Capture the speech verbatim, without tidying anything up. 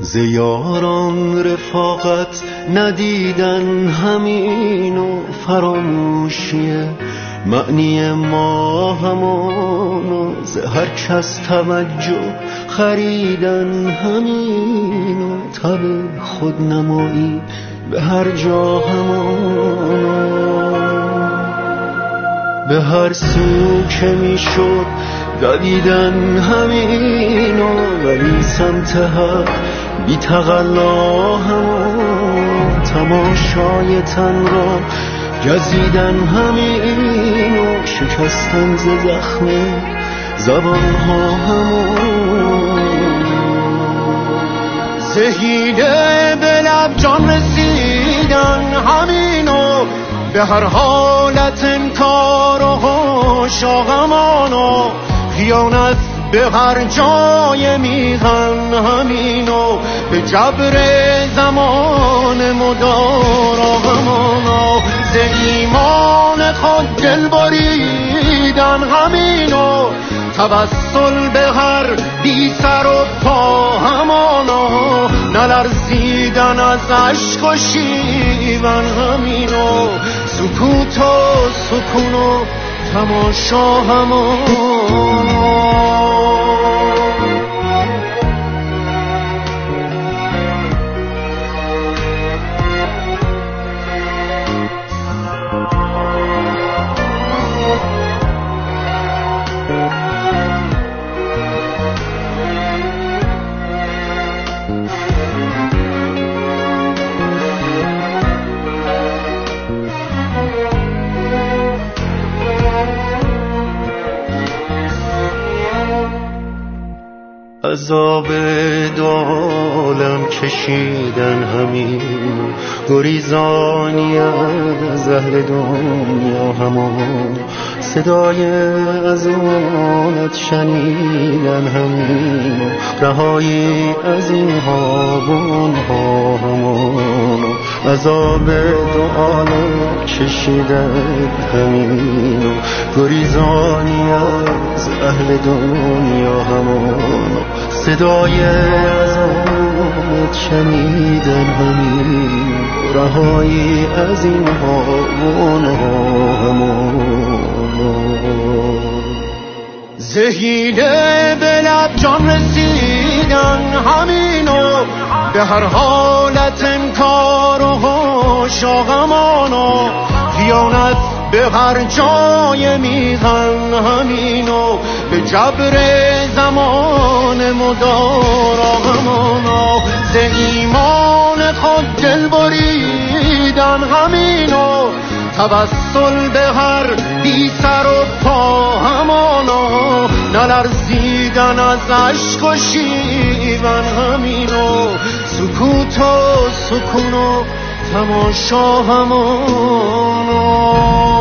ز یاران رفاقت ندیدن همین و فراموشیه معنی ما همانو ز هر کس توجه خریدن همین و تب خود نمایی به هر جا همانو به هر سو که میشد دویدن همینو ولی سمت حق بی تقلا همون تماشای تن را گزیدن همینو شکستن ز زخم زبانها همون زهیده به لب جان رسیدن همینو به هر حالت انکار و شاغمانو خیانت به هر جای میهن همینو به جبر زمان مدار آغمانو ز ایمان خود دل بریدن همینو توسل به هر بی سر و پا همانو نلرزیدن از عشق و شیون همینو سکوت و سکون و تماشا همانو عذاب دو عالم کشیدن همین گریزانی از اهل دنیا همان صدای اذانت شنیدن همین رهایی از این هاون ها همان عذاب دو عالم کشیدن همین گریزانی از اهل دنیا همان صدای اذانت شنیدن همین رهایی از این هاون ها همان زهیده به لب جان رسیدن همینو به هر حالت انکار و شاغمانو خیانت به هر جای میهن همینو به جبر زمان مدار آغمانو ز ایمان خود دل بریدن همینو توسل به هر بی سر و پا همانو نلرزیدن از عشق و شیون همینو سکوت و سکون و تماشا همانو